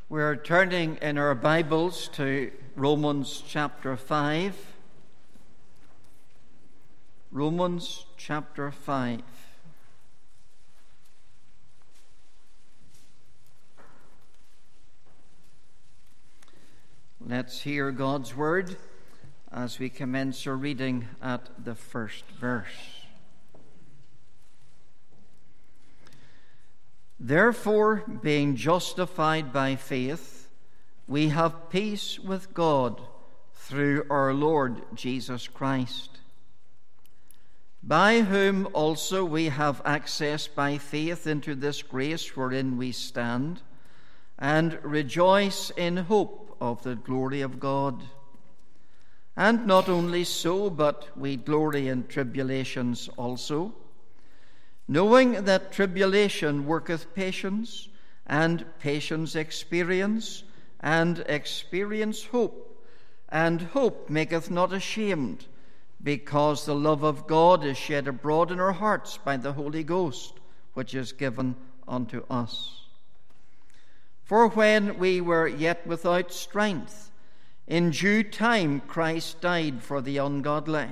We're turning in our Bibles to Romans chapter 5. Romans chapter 5. Let's hear God's word as we commence our reading at the first verse. Therefore, being justified by faith, we have peace with God through our Lord Jesus Christ, by whom also we have access by faith into this grace wherein we stand, and rejoice in hope of the glory of God. And not only so, but we glory in tribulations also, knowing that tribulation worketh patience, and patience experience, and experience hope, and hope maketh not ashamed, because the love of God is shed abroad in our hearts by the Holy Ghost, which is given unto us. For when we were yet without strength, in due time Christ died for the ungodly.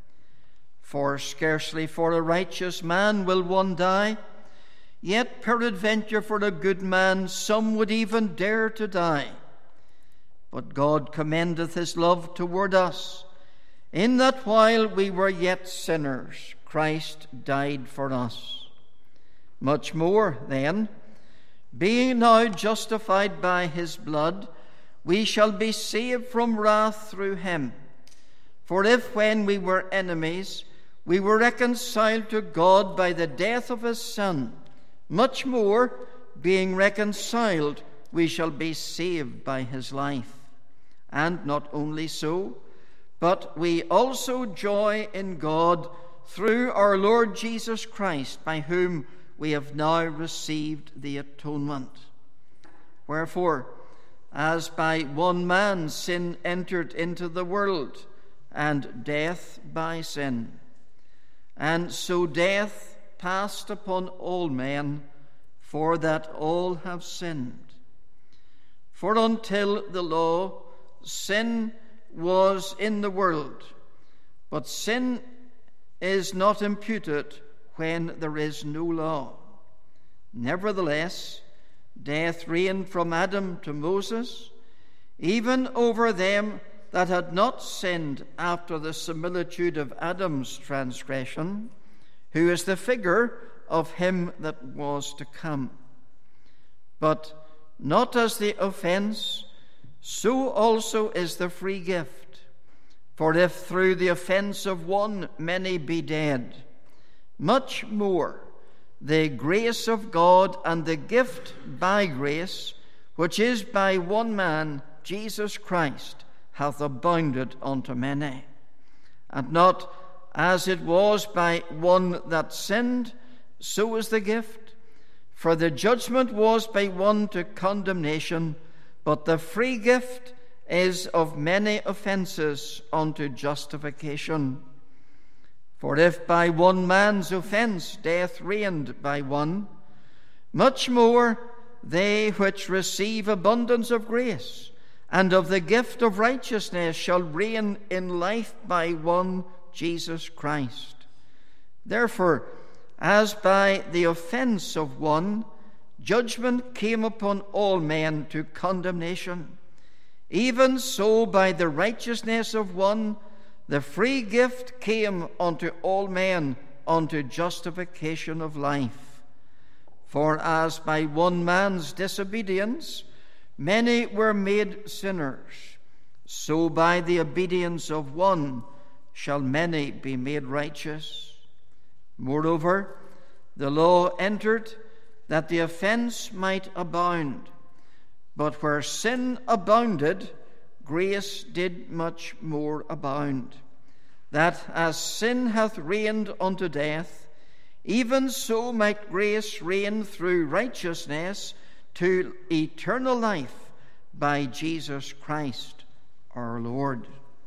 For scarcely for a righteous man will one die, yet peradventure for a good man some would even dare to die. But God commendeth his love toward us, in that while we were yet sinners, Christ died for us. Much more, then, being now justified by his blood, we shall be saved from wrath through him. For if when we were enemies, we were reconciled to God by the death of his Son, much more, being reconciled, we shall be saved by his life. And not only so, but we also joy in God through our Lord Jesus Christ, by whom we have now received the atonement. Wherefore, as by one man sin entered into the world, and death by sin, and so death passed upon all men, for that all have sinned. For until the law, sin was in the world, but sin is not imputed when there is no law. Nevertheless, death reigned from Adam to Moses, even over them that had not sinned after the similitude of Adam's transgression, who is the figure of him that was to come. But not as the offense, so also is the free gift. For if through the offense of one many be dead, much more the grace of God and the gift by grace, which is by one man, Jesus Christ, hath abounded unto many. And not as it was by one that sinned, so is the gift. For the judgment was by one to condemnation, but the free gift is of many offences unto justification. For if by one man's offence death reigned by one, much more they which receive abundance of grace and of the gift of righteousness shall reign in life by one, Jesus Christ. Therefore, as by the offense of one, judgment came upon all men to condemnation, even so by the righteousness of one, the free gift came unto all men unto justification of life. For as by one man's disobedience many were made sinners, so by the obedience of one shall many be made righteous. Moreover, the law entered that the offense might abound. But where sin abounded, grace did much more abound, that as sin hath reigned unto death, even so might grace reign through righteousness to eternal life by Jesus Christ our Lord.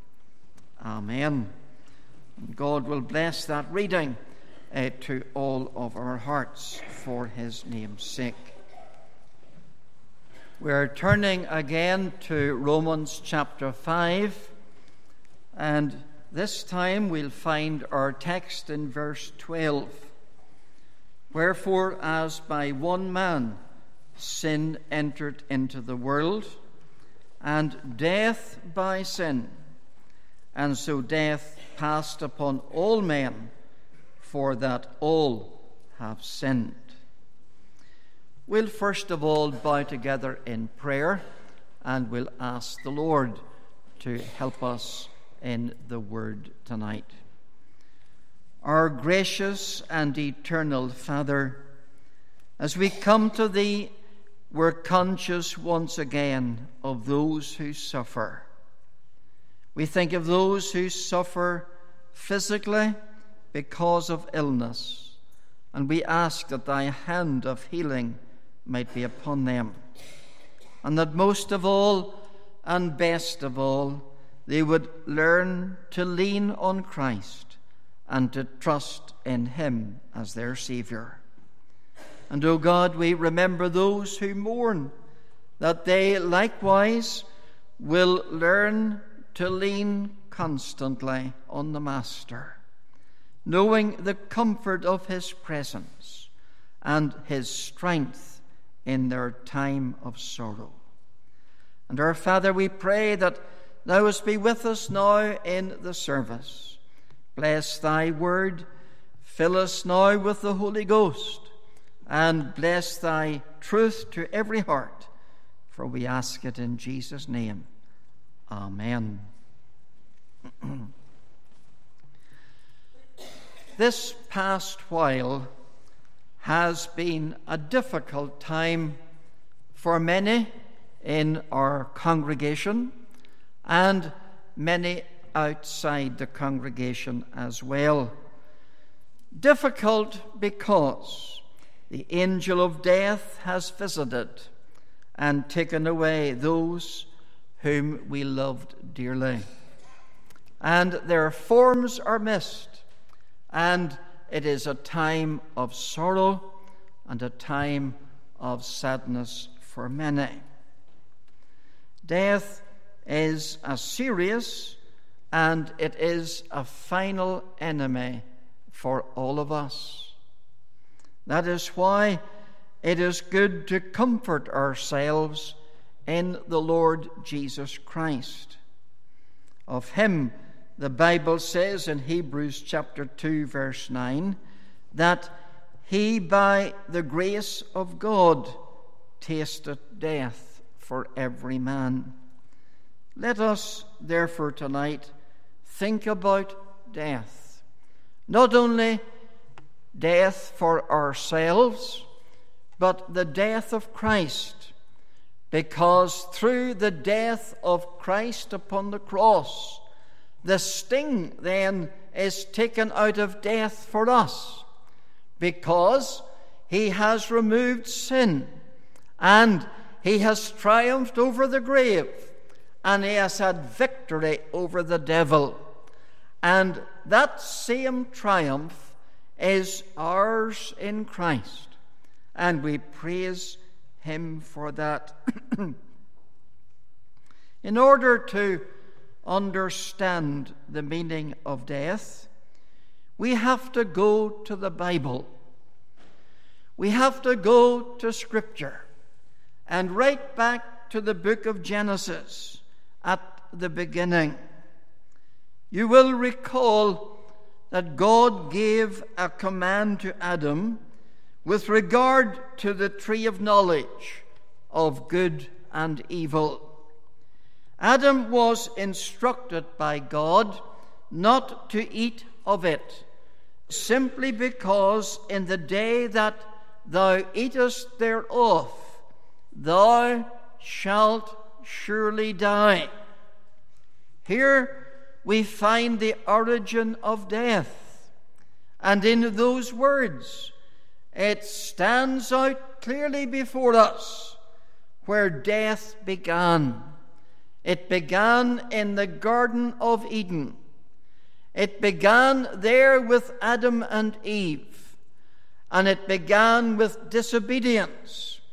Amen. God will bless that reading to all of our hearts for his name's sake. We're turning again to Romans chapter 5, and this time we'll find our text in verse 12. Wherefore, as by one man sin entered into the world, and death by sin, and so death passed upon all men, for that all have sinned. We'll first of all bow together in prayer, and we'll ask the Lord to help us in the word tonight. Our gracious and eternal Father, as we come to Thee, we're conscious once again of those who suffer. We think of those who suffer physically because of illness, and we ask that Thy hand of healing might be upon them, and that most of all and best of all they would learn to lean on Christ and to trust in Him as their Saviour. And, O God, we remember those who mourn, that they likewise will learn to lean constantly on the Master, knowing the comfort of His presence and His strength in their time of sorrow. And our Father, we pray that Thou wouldst be with us now in the service. Bless Thy word, fill us now with the Holy Ghost, and bless Thy truth to every heart, for we ask it in Jesus' name. Amen. This past while has been a difficult time for many in our congregation and many outside the congregation as well. Difficult because the angel of death has visited and taken away those whom we loved dearly, and their forms are missed, and it is a time of sorrow and a time of sadness for many. Death is a serious and it is a final enemy for all of us. That is why it is good to comfort ourselves in the Lord Jesus Christ. Of Him, the Bible says in Hebrews chapter 2, verse 9, that He by the grace of God tasted death for every man. Let us, therefore, tonight think about death. Not only death for ourselves, but the death of Christ, because through the death of Christ upon the cross, the sting then is taken out of death for us, because He has removed sin and He has triumphed over the grave and He has had victory over the devil. And that same triumph is ours in Christ, and we praise Him for that. In order to understand the meaning of death, we have to go to the Bible. We have to go to Scripture, and right back to the book of Genesis at the beginning. You will recall that God gave a command to Adam with regard to the tree of knowledge of good and evil. Adam was instructed by God not to eat of it, simply because in the day that thou eatest thereof, thou shalt surely die. Here we find the origin of death, and in those words it stands out clearly before us where death began. It began in the Garden of Eden. It began there with Adam and Eve, and it began with disobedience,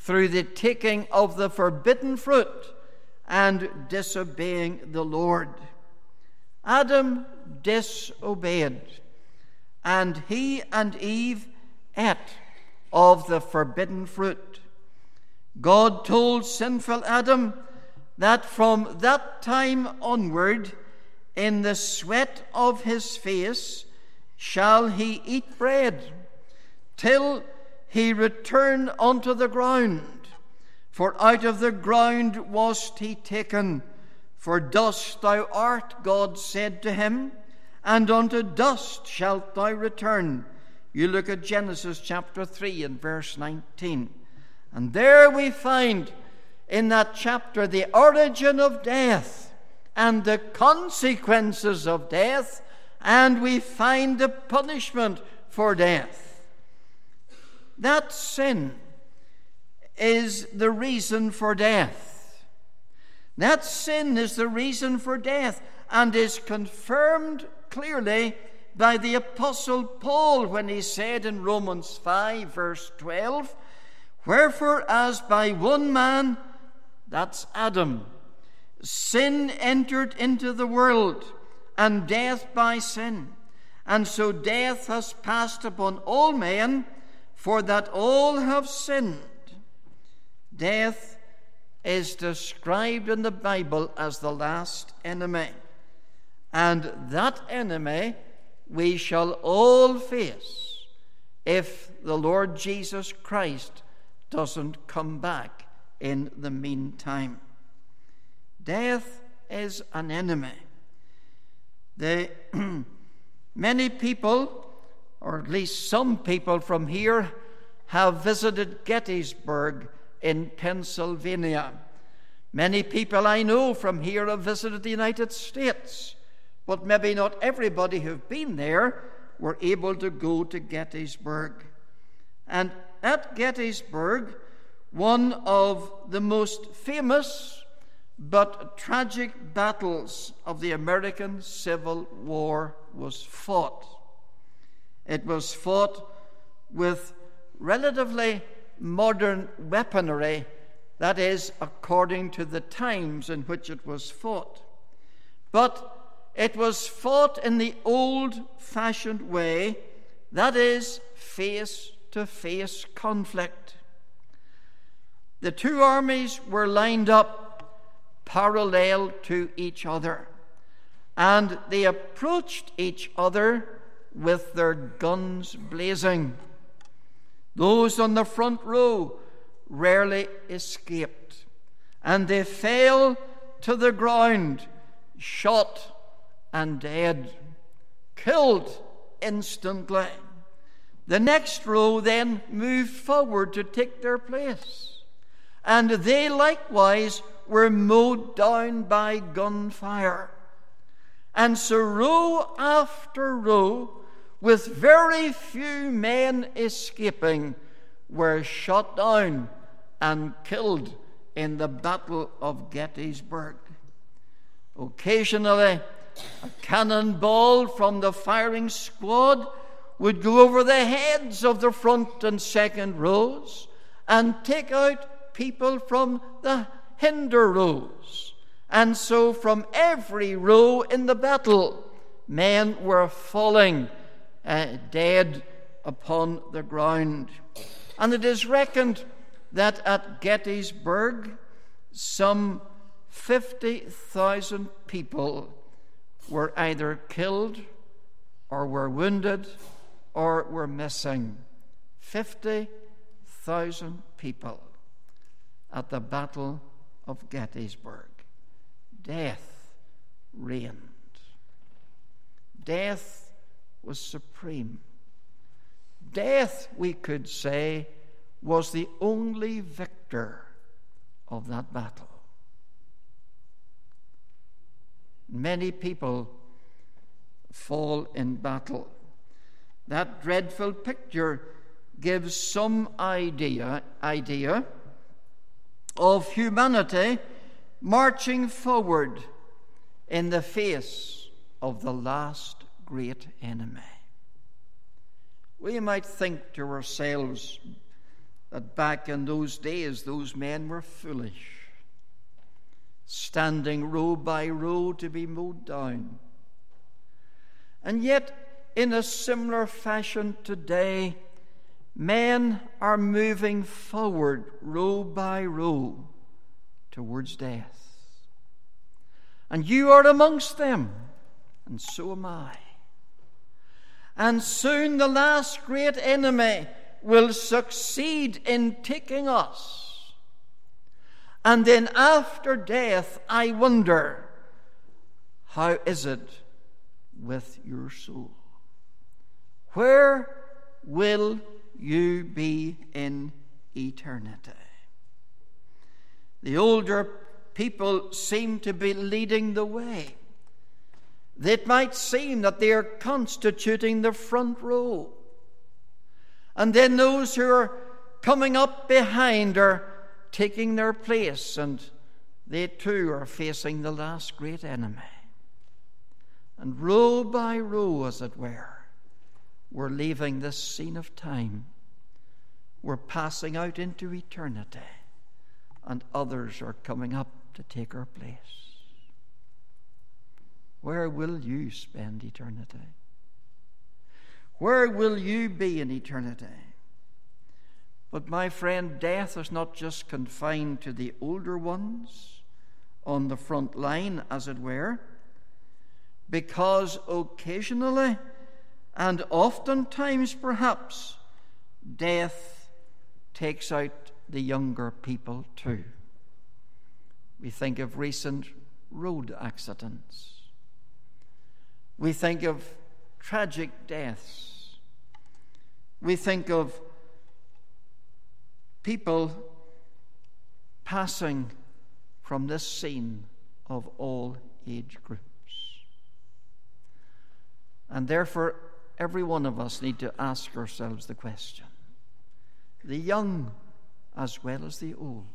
through the taking of the forbidden fruit and disobeying the Lord. Adam disobeyed, and he and Eve ate of the forbidden fruit. God told sinful Adam that from that time onward, in the sweat of his face shall he eat bread, till he return unto the ground. For out of the ground wast he taken. For dust thou art, God said to him, and unto dust shalt thou return. You look at Genesis chapter 3 and verse 19. And there we find in that chapter the origin of death and the consequences of death, and we find the punishment for death. That sin is the reason for death. That sin is the reason for death, and is confirmed clearly by the Apostle Paul when he said in Romans 5 verse 12, wherefore as by one man, that's Adam, sin entered into the world, and death by sin. And so death has passed upon all men, for that all have sinned. Death is described in the Bible as the last enemy. And that enemy we shall all face if the Lord Jesus Christ doesn't come back in the meantime. Death is an enemy. Many people, or at least some people from here, have visited Gettysburg in Pennsylvania. Many people I know from here have visited the United States, but maybe not everybody who've been there were able to go to Gettysburg. And at Gettysburg, one of the most famous but tragic battles of the American Civil War was fought. It was fought with relatively modern weaponry, that is, according to the times in which it was fought. But it was fought in the old-fashioned way, that is, face-to-face conflict. The two armies were lined up parallel to each other, and they approached each other with their guns blazing. Those on the front row rarely escaped, and they fell to the ground, shot and dead, killed instantly. The next row then moved forward to take their place, and they likewise were mowed down by gunfire. And so row after row, with very few men escaping, were shot down and killed in the Battle of Gettysburg. Occasionally, a cannonball from the firing squad would go over the heads of the front and second rows and take out people from the hinder rows. And so from every row in the battle, men were falling dead upon the ground. And it is reckoned that at Gettysburg, some 50,000 people were either killed or were wounded or were missing. 50,000 people at the Battle of Gettysburg. Death reigned. Death was supreme. Death, we could say, was the only victor of that battle. Many people fall in battle. That dreadful picture gives some idea of humanity marching forward in the face of the last great enemy. We might think to ourselves, that back in those days those men were foolish, standing row by row to be mowed down. And yet, in a similar fashion today, men are moving forward row by row towards death. And you are amongst them, and so am I. And soon the last great enemy will succeed in taking us. And then after death, I wonder, how is it with your soul? Where will you be in eternity? The older people seem to be leading the way. It might seem that they are constituting the front row. And then those who are coming up behind are taking their place, and they too are facing the last great enemy. And row by row, as it were, we're leaving this scene of time. We're passing out into eternity, and others are coming up to take our place. Where will you spend eternity? Where will you be in eternity? But my friend, death is not just confined to the older ones on the front line, as it were, because occasionally, and oftentimes perhaps, death takes out the younger people too. We think of recent road accidents. We think of tragic deaths. We think of people passing from this scene of all age groups. And therefore, every one of us need to ask ourselves the question, the young as well as the old,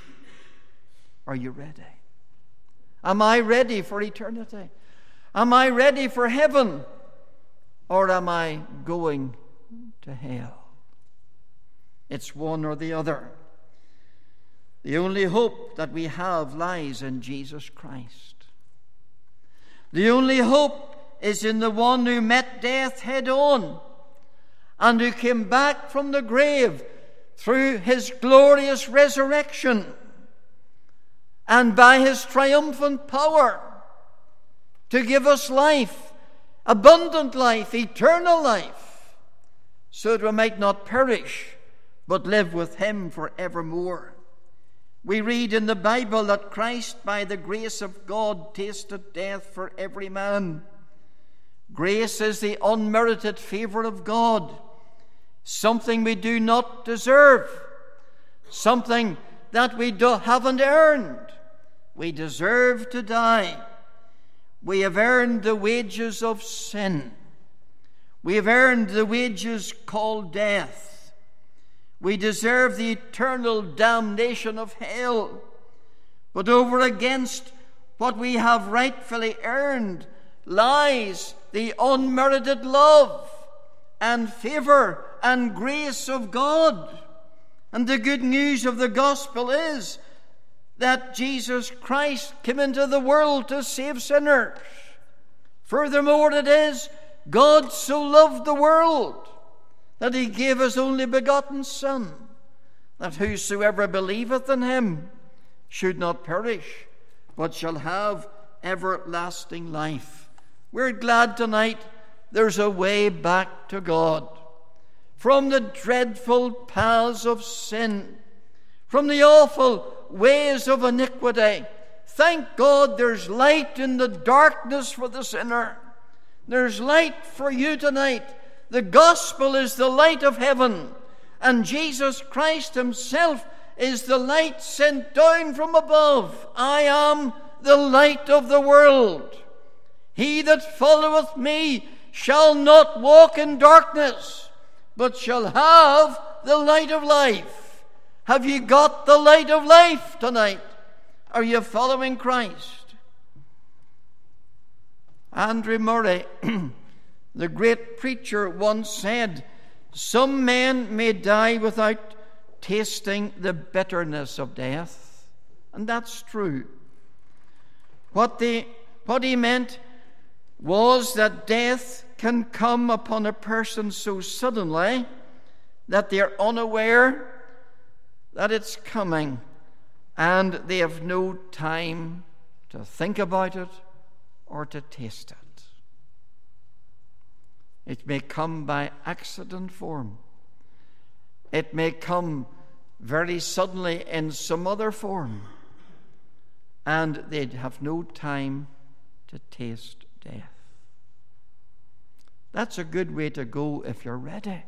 are you ready? Am I ready for eternity? Am I ready for heaven? Or am I going to hell? It's one or the other. The only hope that we have lies in Jesus Christ. The only hope is in the one who met death head on and who came back from the grave through his glorious resurrection and by his triumphant power to give us life, abundant life, eternal life, so that we might not perish, but live with him forevermore. We read in the Bible that Christ, by the grace of God, tasted death for every man. Grace is the unmerited favor of God, something we do not deserve, something that we haven't earned. We deserve to die. We have earned the wages of sin. We have earned the wages called death. We deserve the eternal damnation of hell. But over against what we have rightfully earned lies the unmerited love and favor and grace of God. And the good news of the gospel is that Jesus Christ came into the world to save sinners. Furthermore, it is God so loved the world that he gave his only begotten Son, that whosoever believeth in him should not perish, but shall have everlasting life. We're glad tonight there's a way back to God from the dreadful paths of sin, from the awful ways of iniquity. Thank God there's light in the darkness for the sinner. There's light for you tonight. The gospel is the light of heaven, and Jesus Christ himself is the light sent down from above. I am the light of the world. He that followeth me shall not walk in darkness, but shall have the light of life. Have you got the light of life tonight? Are you following Christ? Andrew Murray, the great preacher, once said, some men may die without tasting the bitterness of death. And that's true. What he meant was that death can come upon a person so suddenly that they're unaware that it's coming, and they have no time to think about it or to taste it. It may come by accident form. It may come very suddenly in some other form, and they'd have no time to taste death. That's a good way to go if you're ready.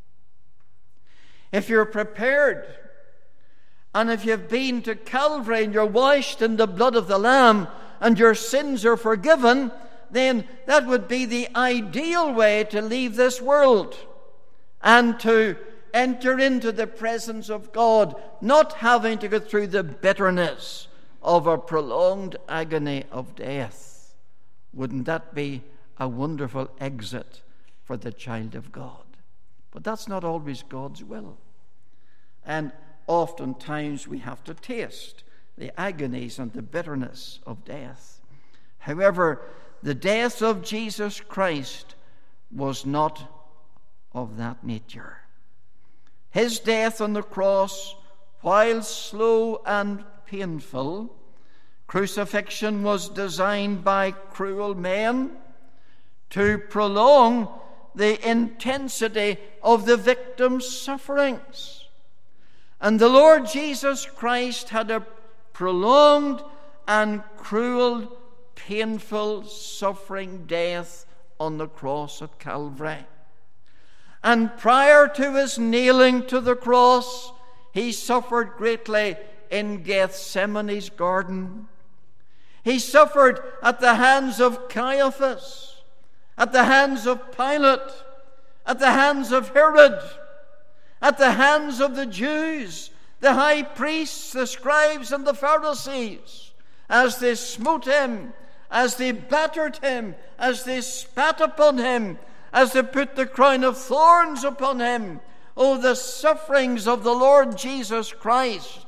If you're prepared, and if you've been to Calvary and you're washed in the blood of the Lamb and your sins are forgiven, then that would be the ideal way to leave this world and to enter into the presence of God, not having to go through the bitterness of a prolonged agony of death. Wouldn't that be a wonderful exit for the child of God? But that's not always God's will. And oftentimes we have to taste the agonies and the bitterness of death. However, the death of Jesus Christ was not of that nature. His death on the cross, while slow and painful, crucifixion was designed by cruel men to prolong the intensity of the victim's sufferings. And the Lord Jesus Christ had a prolonged and cruel, painful, suffering death on the cross at Calvary. And prior to his nailing to the cross, he suffered greatly in Gethsemane's garden. He suffered at the hands of Caiaphas, at the hands of Pilate, at the hands of Herod, at the hands of the Jews, the high priests, the scribes, and the Pharisees, as they smote him, as they battered him, as they spat upon him, as they put the crown of thorns upon him. Oh, the sufferings of the Lord Jesus Christ.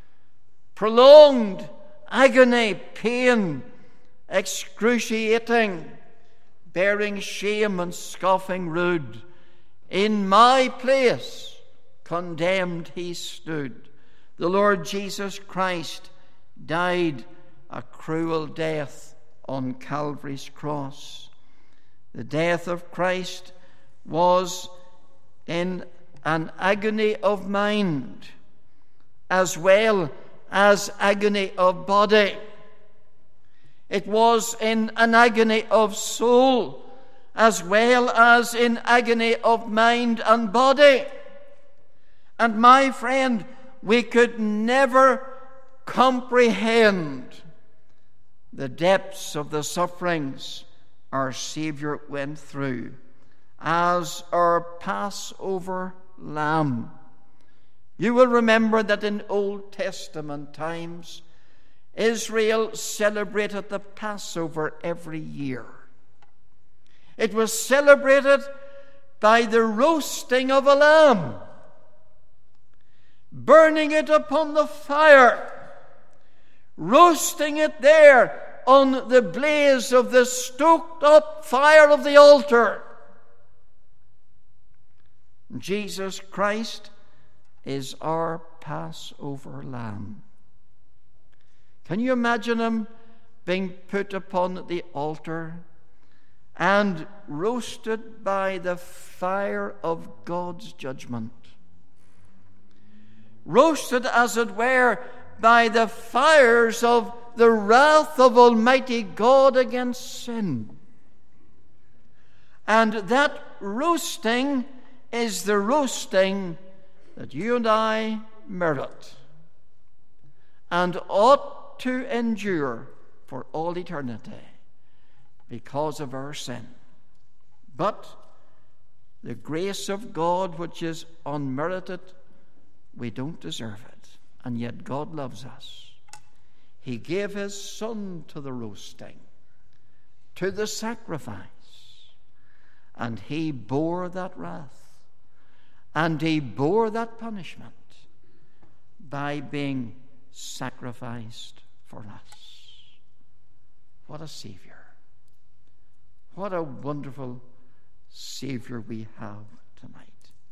Prolonged agony, pain, excruciating, bearing shame and scoffing rude. In my place, condemned he stood. The Lord Jesus Christ died a cruel death on Calvary's cross. The death of Christ was in an agony of mind as well as agony of body. It was in an agony of soul as well as in agony of mind and body. And my friend, we could never comprehend the depths of the sufferings our Savior went through as our Passover lamb. You will remember that in Old Testament times, Israel celebrated the Passover every year. It was celebrated by the roasting of a lamb, burning it upon the fire, roasting it there on the blaze of the stoked up fire of the altar. Jesus Christ is our Passover lamb. Can you imagine him being put upon the altar and roasted by the fire of God's judgment? Roasted, as it were, by the fires of the wrath of Almighty God against sin. And that roasting is the roasting that you and I merit and ought to endure for all eternity because of our sin. But the grace of God, which is unmerited, we don't deserve it, and yet God loves us. He gave his Son to the roasting, to the sacrifice, and he bore that wrath, and he bore that punishment, by being sacrificed for us. What a Savior. What a wonderful Savior we have tonight.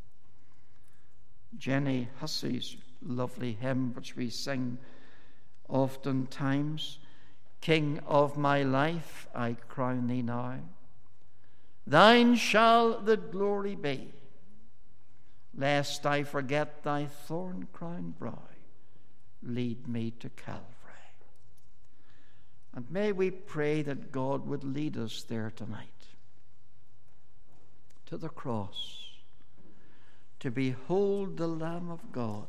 Jenny Hussey's lovely hymn, which we sing oftentimes, King of my life, I crown thee now. Thine shall the glory be, lest I forget thy thorn-crowned brow. Lead me to Calvary. And may we pray that God would lead us there tonight, to the cross, to behold the Lamb of God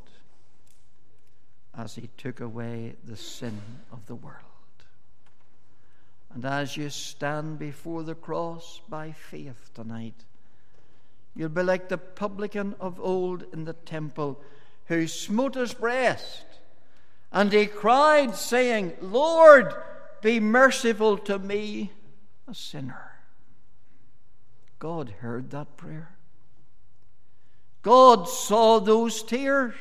as he took away the sin of the world. And as you stand before the cross by faith tonight, you'll be like the publican of old in the temple, who smote his breast, and he cried, saying, Lord, be merciful to me, a sinner. God heard that prayer. God saw those tears.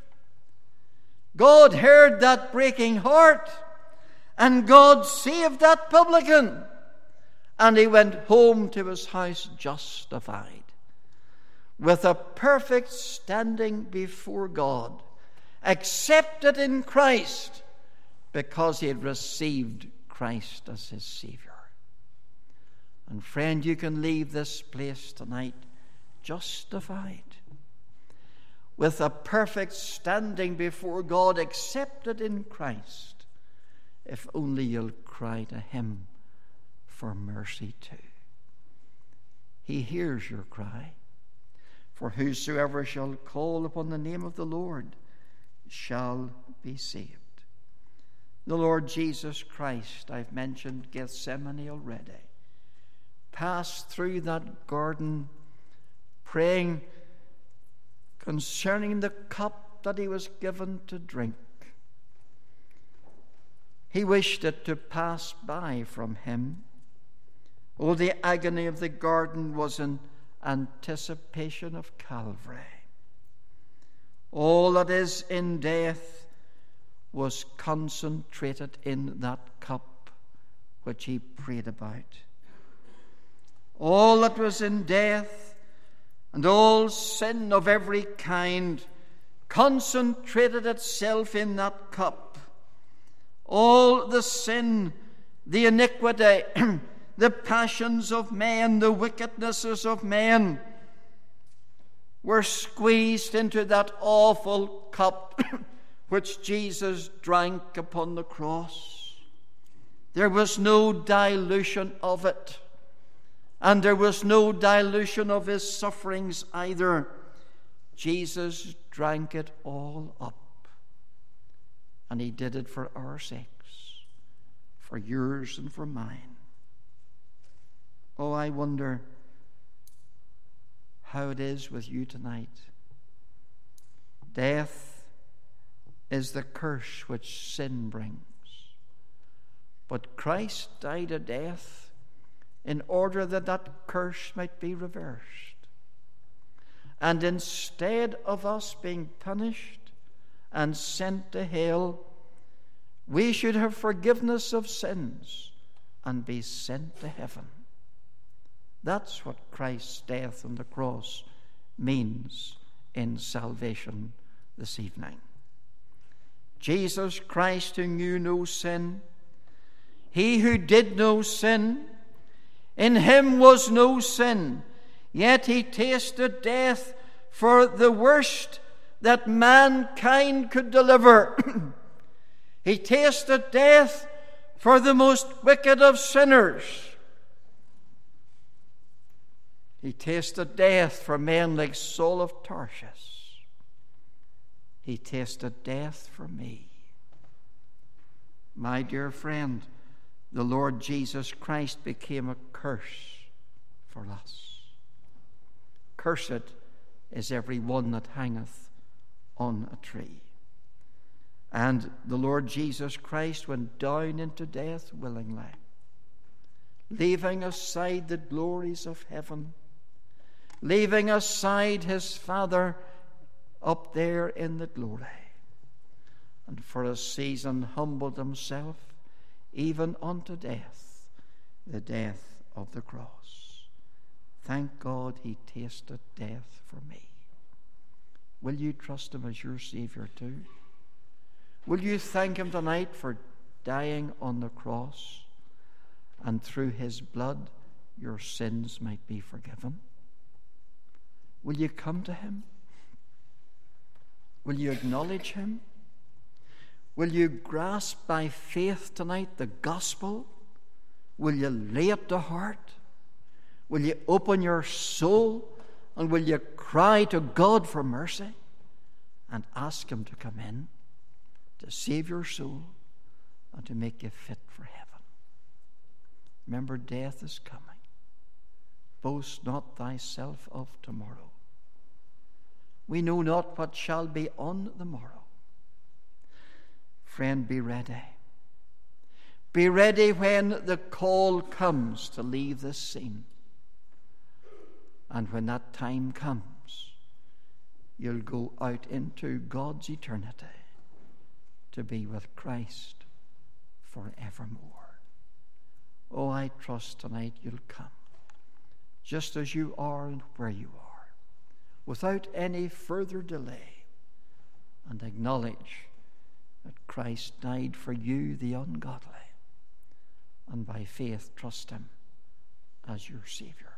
God heard that breaking heart. And God saved that publican. And he went home to his house justified, with a perfect standing before God, accepted in Christ, because he had received Christ as his Savior. And friend, you can leave this place tonight justified, with a perfect standing before God, accepted in Christ, if only you'll cry to him for mercy too. He hears your cry. For whosoever shall call upon the name of the Lord shall be saved. The Lord Jesus Christ, I've mentioned Gethsemane already, passed through that garden praying concerning the cup that he was given to drink. He wished it to pass by from him. Oh, the agony of the garden was in anticipation of Calvary. All that is in death was concentrated in that cup which he prayed about. All that was in death and all sin of every kind concentrated itself in that cup. All the sin, the iniquity, the passions of men, the wickednesses of men were squeezed into that awful cup which Jesus drank upon the cross. There was no dilution of it, and there was no dilution of his sufferings either. Jesus drank it all up. And he did it for our sakes, for yours and for mine. Oh, I wonder how it is with you tonight. Death is the curse which sin brings. But Christ died a death in order that that curse might be reversed. And instead of us being punished and sent to hell, we should have forgiveness of sins and be sent to heaven. That's what Christ's death on the cross means in salvation this evening. Jesus Christ, who knew no sin, he who did no sin, in him was no sin, yet he tasted death for the worst that mankind could deliver. He tasted death for the most wicked of sinners. He tasted death for men like Saul of Tarsus. He tasted death for me. My dear friend, the Lord Jesus Christ became a curse for us. Cursed is every one that hangeth on a tree. And the Lord Jesus Christ went down into death willingly, leaving aside the glories of heaven, leaving aside his Father up there in the glory. and for a season humbled himself even unto death, the death of the cross. Thank God he tasted death for me. Will you trust him as your Savior too? Will you thank him tonight for dying on the cross, and through his blood your sins might be forgiven? Will you come to him? Will you acknowledge him? Will you grasp by faith tonight the gospel? Will you lay it to heart? Will you open your soul, and will you cry to God for mercy and ask him to come in to save your soul and to make you fit for heaven? Remember, death is coming. Boast not thyself of tomorrow. We know not what shall be on the morrow. Friend, be ready. Be ready when the call comes to leave this scene. And when that time comes, you'll go out into God's eternity to be with Christ forevermore. Oh, I trust tonight you'll come, just as you are and where you are, without any further delay, and acknowledge that Christ died for you, the ungodly, and by faith trust him as your Savior.